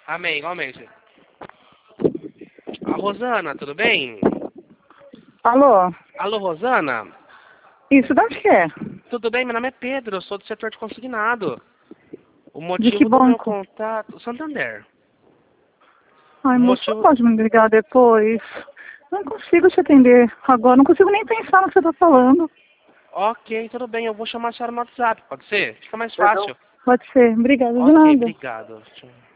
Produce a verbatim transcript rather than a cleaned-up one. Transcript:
Amém, igualmente. A Rosana, tudo bem? Alô? Alô, Rosana? Isso, de onde que é? Tudo bem? Meu nome é Pedro, eu sou do setor de consignado. O De que motivo do meu banco? contato... Santander. Ai, O moço, você motivo... pode me ligar depois? Não consigo te atender agora, não consigo nem pensar no que você tá falando. Ok, tudo bem, eu vou chamar a senhora no WhatsApp, pode ser? Fica mais fácil. Pode ser, obrigada, de Ok, nada. obrigado. Tchau.